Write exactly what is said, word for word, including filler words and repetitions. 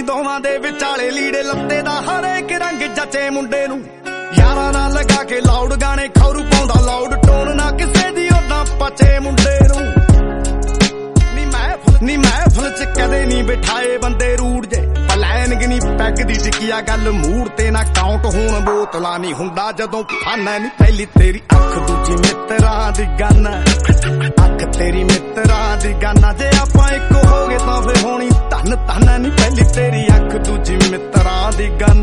ਦੋਵਾਂ ਦੇ ਵਿਚਾਲੇ ਲੀੜੇ ਲੱਤੇ ਦਾ ਹਰੇਕ ਰੰਗ ਜੱਚੇ ਮੁੰਡੇ ਨੂੰ ਯਾਰਾਂ ਨਾਲ ਲਗਾ ਕੇ ਲਾਊਡ ਗਾਣੇ ਖੌਰੂ ਪਾਉਂਦਾ ਲਾਊਡ ਟੋਨ ਨਾ ਕਿਸੇ ਦੀ ਉਦਾਂ ਪਚੇ ਮੁੰਡੇ ਨੂੰ ਨੀ ਮਹਿਫਲ ਨੀ ਮਹਿਫਲ ਚ ਕਦੇ ਨਹੀਂ ਬਿਠਾਏ ਬੰਦੇ ਰੂੜ ਜੇ ਪਲੈਨਗ ਨੀ ਪੈਗ ਦੀ ਟਿਕਿਆ ਗੱਲ ਮੂਡ ਤੇ ਨਾ ਕਾਊਂਟ ਹੋਣ ਬੋਤਲਾਂ ਨਹੀਂ ਹੁੰਦਾ ਜਦੋਂ ਖਾਨਾ ਨੀ ਪਹਿਲੀ ਤੇਰੀ ਅੱਖ ਦੂਜੀ ਮਿੱਤਰਾਂ ਦੀ ਗਾਨਾ ਅੱਖ ਤੇਰੀ ਮਿੱਤਰਾਂ ਦੀ ਗਾਨਾ ਜੇ ਆਪਾਂ ਇੱਕ ਹੋ ਗਏ ਤਾਂ ਫੇ ਹੋਣੀ ਧੰਨ ਧੰਨ ਨੀ ਪਹਿਲੀ ਤੇਰੀ ਅੱਖ ਦੂਜੀ ਮਿੱਤਰਾਂ ਦੀ ਗਾਨਾ